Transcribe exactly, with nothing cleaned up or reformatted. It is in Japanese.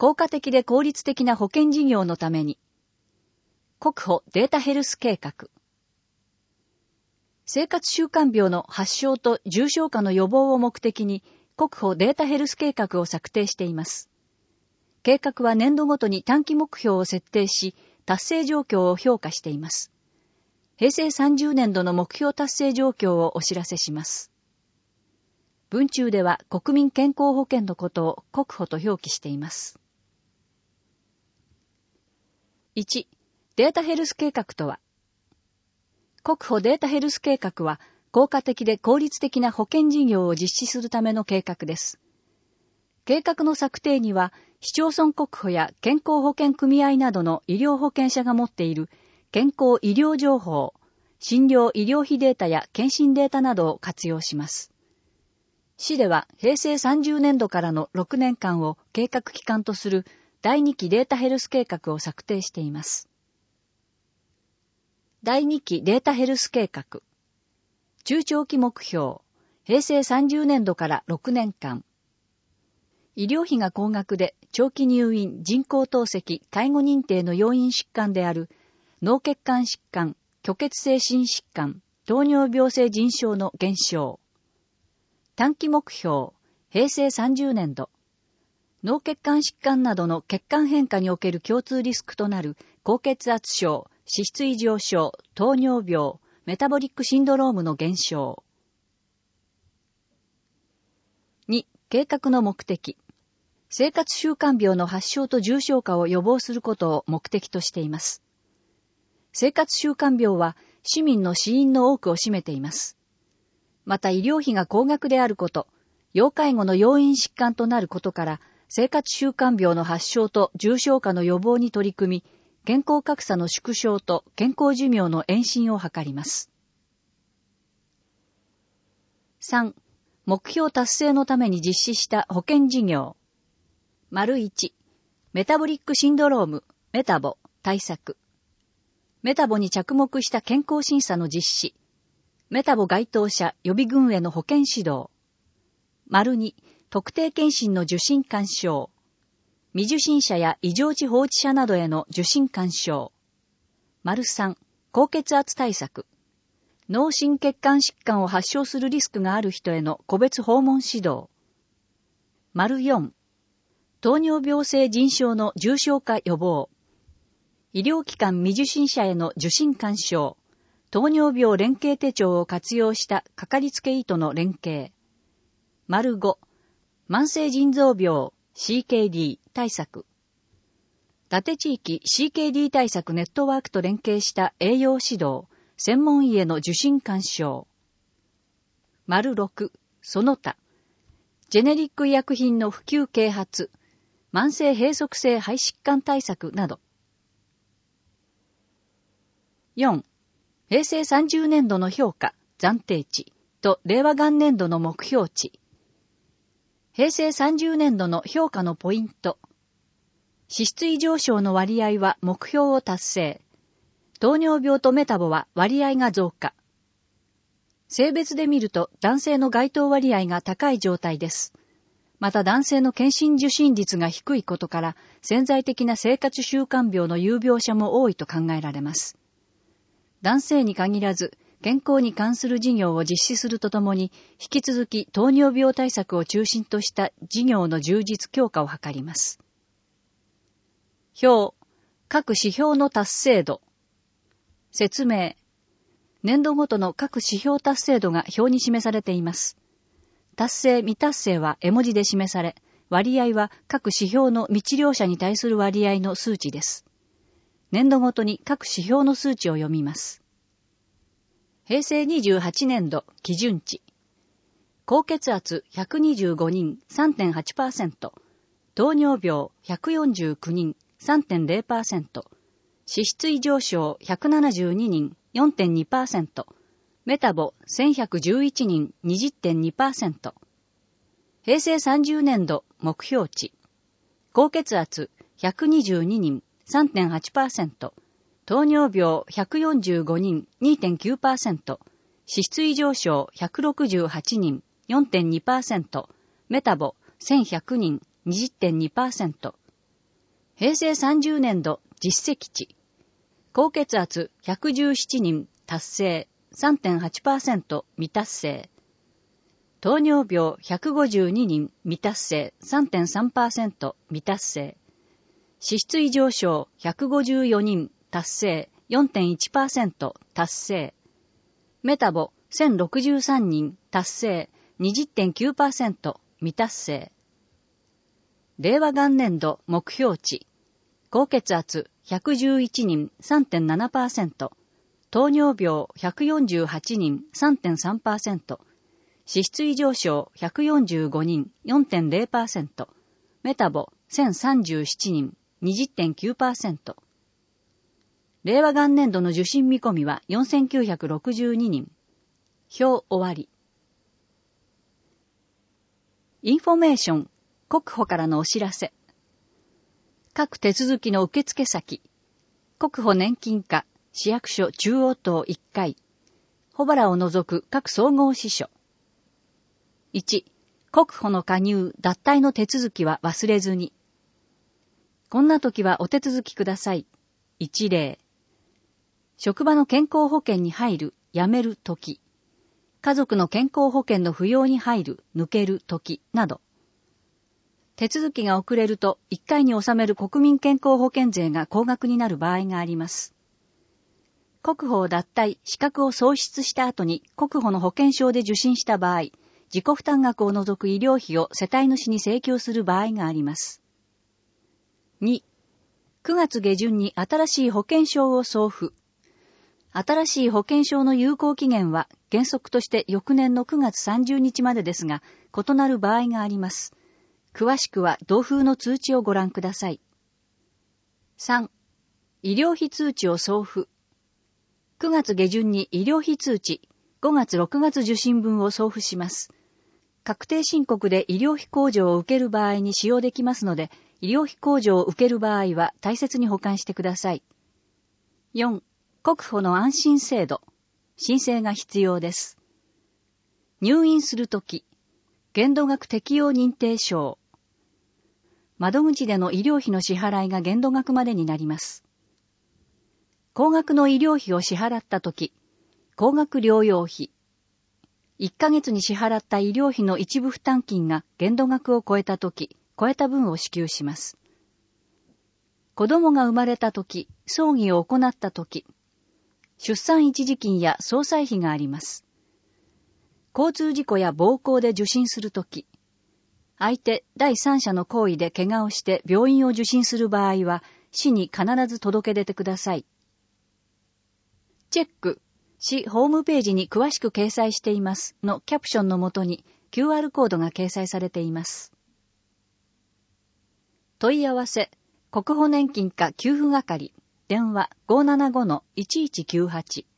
効果的で効率的な保健事業のために、国保データヘルス計画。生活習慣病の発症と重症化の予防を目的に、国保データヘルス計画を策定しています。計画は年度ごとに短期目標を設定し、達成状況を評価しています。平成さんじゅうねんどの目標達成状況をお知らせします。文中では国民健康保険のことを国保と表記しています。いち. データヘルス計画とは、国保データヘルス計画は効果的で効率的な保健事業を実施するための計画です。計画の策定には、市町村国保や健康保険組合などの医療保険者が持っている健康医療情報、診療医療費データや検診データなどを活用します。市では平成さんじゅうねんどからのろくねんかんを計画期間とするだいにきデータヘルス計画を策定しています。だいにきデータヘルス計画。中長期目標。平成さんじゅうねんどからろくねんかん。医療費が高額で長期入院、人工透析、介護認定の要因疾患である脳血管疾患、虚血性心疾患、糖尿病性腎症の減少。短期目標。平成さんじゅうねんど。脳血管疾患などの血管変化における共通リスクとなる高血圧症、脂質異常症、糖尿病、メタボリックシンドロームの減少。に. 計画の目的。生活習慣病の発症と重症化を予防することを目的としています。生活習慣病は市民の死因の多くを占めています。また医療費が高額であること、要介護の要因疾患となることから、生活習慣病の発症と重症化の予防に取り組み、健康格差の縮小と健康寿命の延伸を図ります。さん. 目標達成のために実施した保健事業。丸いち. メタボリックシンドローム、メタボ、対策。メタボに着目した健康審査の実施。メタボ該当者予備軍への保健指導。丸に. 特定健診の受診勧奨。未受診者や異常値放置者などへの受診勧奨。丸さん. 高血圧対策。脳心血管疾患を発症するリスクがある人への個別訪問指導。丸よん. 糖尿病性腎症の重症化予防。医療機関未受診者への受診勧奨。糖尿病連携手帳を活用したかかりつけ医との連携。丸ご. 慢性腎臓病 シーケーディー 対策。伊達地域 シーケーディー 対策ネットワークと連携した栄養指導、専門医への受診勧奨。丸ろく. その他。ジェネリック医薬品の普及啓発、慢性閉塞性肺疾患対策など。よん. 平成さんじゅうねんどの評価、暫定値と令和元年度の目標値。平成さんじゅうねんどの評価のポイント。脂質異常症の割合は目標を達成。糖尿病とメタボは割合が増加。性別で見ると男性の該当割合が高い状態です。また男性の検診受診率が低いことから潜在的な生活習慣病の有病者も多いと考えられます。男性に限らず、健康に関する事業を実施するとともに、引き続き糖尿病対策を中心とした事業の充実強化を図ります。表、各指標の達成度。説明。年度ごとの各指標達成度が表に示されています。達成、未達成は絵文字で示され、割合は各指標の未治療者に対する割合の数値です。年度ごとに各指標の数値を読みます。平成にじゅうはちねんど基準値。高血圧ひゃくにじゅうごにん さんてんはちパーセント、糖尿病ひゃくよんじゅうきゅうにん さんてんゼロパーセント、脂質異常症ひゃくななじゅうににん よんてんにパーセント、メタボせんひゃくじゅういちにん にじゅってんにパーセント。平成さんじゅうねんど目標値。高血圧ひゃくにじゅうににん さんてんはちパーセント、糖尿病ひゃくよんじゅうごにん にてんきゅうパーセント、脂質異常症ひゃくろくじゅうはちにん よんてんにパーセント、メタボせんひゃくにん にじゅってんにパーセント。 平成さんじゅうねんど実績値。高血圧ひゃくじゅうななにん達成 さんてんはちパーセント 未達成。糖尿病ひゃくごじゅうににん未達成 さんてんさんパーセント 未達成。脂質異常症ひゃくごじゅうよにん達成 よんてんいちパーセント 達成。メタボせんろくじゅうさんにん達成 にじゅってんきゅうパーセント 未達成。令和元年度目標値。高血圧ひゃくじゅういちにん さんてんななパーセント。糖尿病ひゃくよんじゅうはちにん さんてんさんパーセント。脂質異常症ひゃくよんじゅうごにん よんてんゼロパーセント。メタボせんさんじゅうななにん にじゅってんきゅうパーセント。令和元年度の受診見込みはよんせんきゅうひゃくろくじゅうににん。表終わり。インフォメーション、国保からのお知らせ。各手続きの受付先、国保年金課市役所中央棟いっかい、保原を除く各総合支所。いち、国保の加入、脱退の手続きは忘れずに。こんな時はお手続きください。一例。職場の健康保険に入る、辞める時。家族の健康保険の扶養に入る、抜ける時など。手続きが遅れると、いっかいに納める国民健康保険税が高額になる場合があります。国保を脱退、資格を喪失した後に国保の保険証で受診した場合、自己負担額を除く医療費を世帯主に請求する場合があります。に、くがつ下旬に新しい保険証を送付。新しい保険証の有効期限は原則として翌年のくがつさんじゅうにちまでですが、異なる場合があります。詳しくは同封の通知をご覧ください。さん、医療費通知を送付。くがつ下旬に医療費通知、ごがつろくがつ受診分を送付します。確定申告で医療費控除を受ける場合に使用できますので、医療費控除を受ける場合は大切に保管してください。よん、国保の安心制度。申請が必要です。入院するとき、限度額適用認定証。窓口での医療費の支払いが限度額までになります。高額の医療費を支払ったとき、高額療養費。いっかげつに支払った医療費の一部負担金が限度額を超えたとき、超えた分を支給します。子供が生まれたとき、葬儀を行ったとき、出産一時金や葬祭費があります。交通事故や暴行で受診するとき、相手第三者の行為で怪我をして病院を受診する場合は、市に必ず届け出てください。チェック、市ホームページに詳しく掲載していますのキャプションのもとに キューアール コードが掲載されています。問い合わせ、国保年金課給付係、電話 ごーななごのいちいちきゅうはち。